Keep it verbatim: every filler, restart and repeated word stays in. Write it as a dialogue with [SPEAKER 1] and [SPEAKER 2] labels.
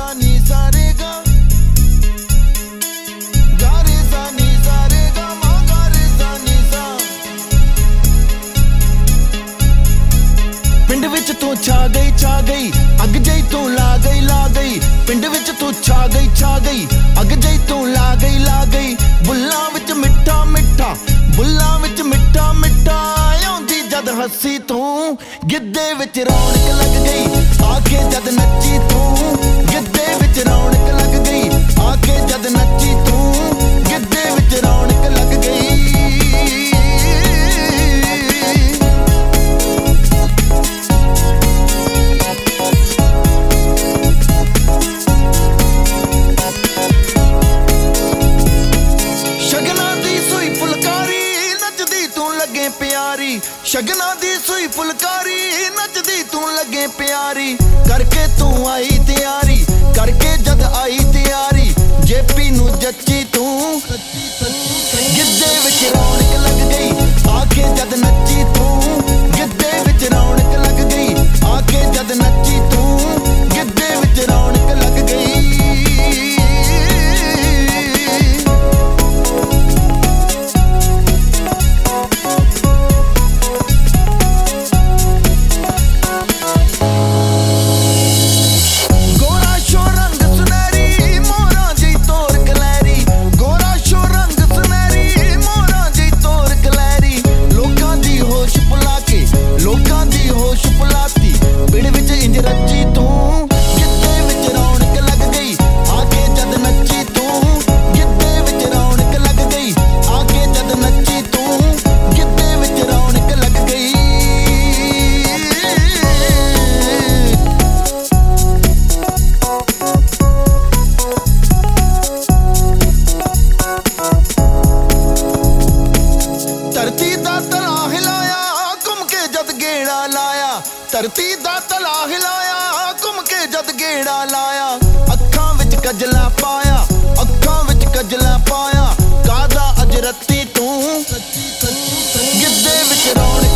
[SPEAKER 1] नी सा रे गा, गा रे सा नी सा रे गा मा गा रे सा नी सा। पिंड विच तू छा गई छा गई, अग जई तू ला गई ला गई। पिंड विच तू छा गई छा गई, अग जई तू ला गई ला गई। बुल्लां विच मिठा मिठा, बुल्लां विच मिठा मिठा। आउंदी जद हसी तू, गिद्धे विच रौनक लग गई। आके जद नच्ची तू, गिद्धे विच रौनक लग गई। आके जद नच्ची तू, गिद्धे विच रौनक लग गई। प्यारी शगना दी सुई फुलकारी, नचदी तू लगे प्यारी। करके तू आई तैयारी, करके जद आई तैयारी। जेपी नू जच्ची तू, गिद्धे विच रौनक लग गई। आके जद नच्ची तू, गिद्धे विच रौनक लग गई। आके जद नच्ची तू, गिद्धे विच रौनक लग गई। धरती दा तला हिलाया, घुम के जद गेड़ा लाया। धरती दा तला हिलाया, घुम के जद गेड़ा लाया। अखां विच कजला पाया, अखां विच कजला पाया। कादा अज रत्ती तू, गिद्धे विच रौनक